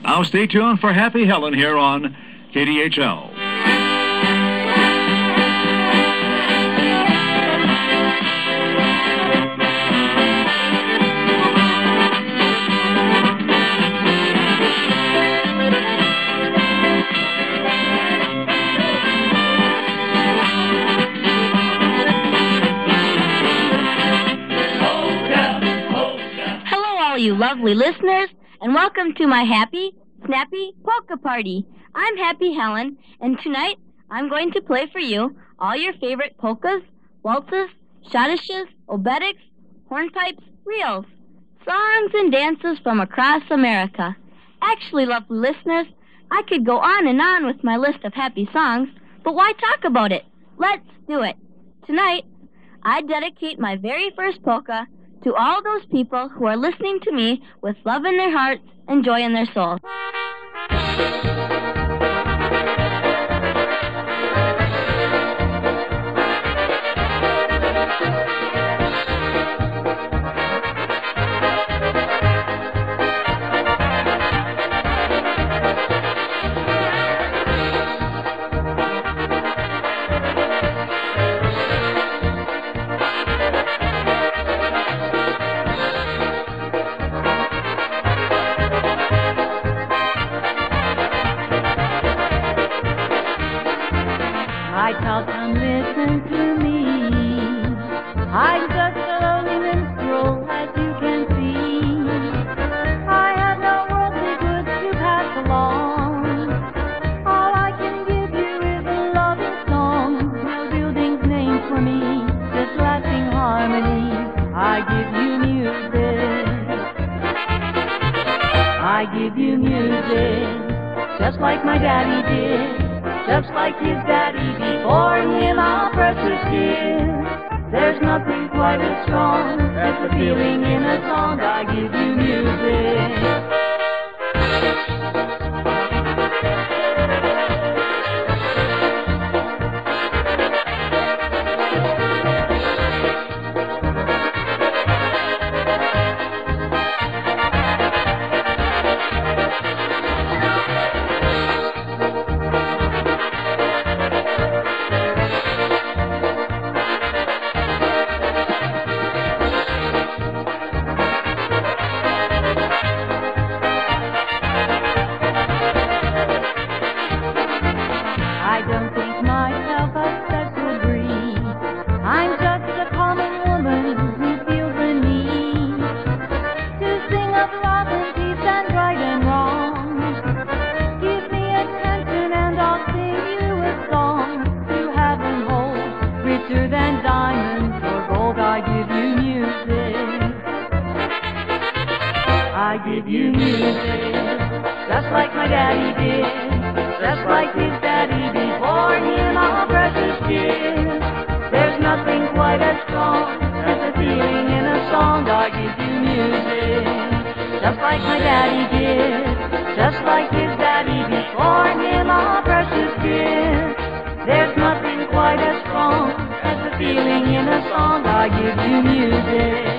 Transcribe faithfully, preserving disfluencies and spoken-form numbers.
Now stay tuned for Happy Helen here on K D H L. You lovely listeners, and welcome to my happy, snappy polka party. I'm Happy Helen, and tonight I'm going to play for you all your favorite polkas, waltzes, schottisches, obedics, hornpipes, reels, songs and dances from across America. Actually, lovely listeners, I could go on and on with my list of happy songs, but why talk about it? Let's do it. Tonight, I dedicate my very first polka to all those people who are listening to me with love in their hearts and joy in their souls. I tell them, listen to me. I'm just a lonely minstrel, as you can see. I have no worldly goods to pass along. All I can give you is a loving song. No building's named for me, just lasting harmony. I give you music. I give you music, just like my daddy did. Just like his daddy, before him our precious kids. There's nothing quite as strong as the feeling in a song. I give you music. I don't think myself a special breed. I'm just a common woman who feels the need to sing of love and peace and right and wrong. Give me attention and I'll sing you a song to have and hold, richer than diamonds or gold. I give you music. I give you music, just like my daddy did. Just like his daddy, before him our precious kids. There's nothing quite as strong as the feeling in a song. I give you music, just like my daddy did. Just like his daddy, before him our precious kids. There's nothing quite as strong as the feeling in a song. I give you music.